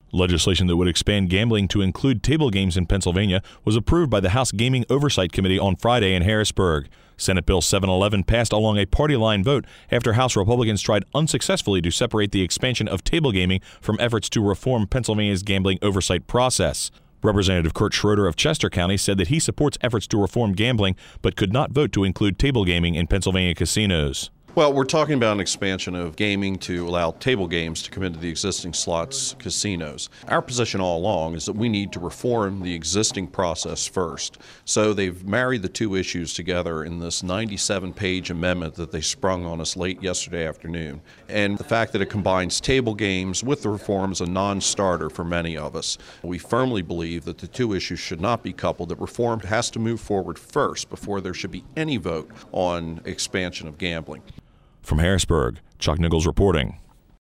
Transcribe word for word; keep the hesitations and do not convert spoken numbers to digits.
Legislation that would expand gambling to include table games in Pennsylvania was approved by the House Gaming Oversight Committee on Friday in Harrisburg. Senate Bill seven eleven passed along a party line vote after House Republicans tried unsuccessfully to separate the expansion of table gaming from efforts to reform Pennsylvania's gambling oversight process. Representative Kurt Schroeder of Chester County said that he supports efforts to reform gambling, but could not vote to include table gaming in Pennsylvania casinos. Well, we're talking about an expansion of gaming to allow table games to come into the existing slots casinos. Our position all along is that we need to reform the existing process first. So they've married the two issues together in this ninety-seven page amendment that they sprung on us late yesterday afternoon. And the fact that it combines table games with the reform is a non-starter for many of us. We firmly believe that the two issues should not be coupled, that reform has to move forward first before there should be any vote on expansion of gambling. From Harrisburg, Chuck Nichols reporting.